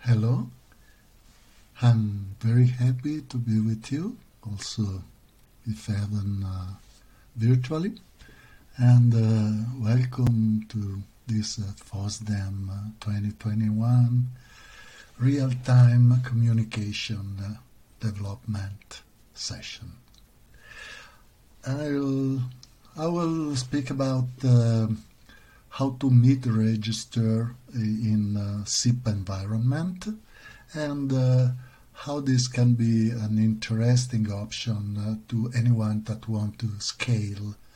Hello, I'm very happy to be with you, also if even virtually, and welcome to this FOSDEM 2021 real-time communication development session. I will speak about how to meet register in SIP environment and how this can be an interesting option to anyone that want to scale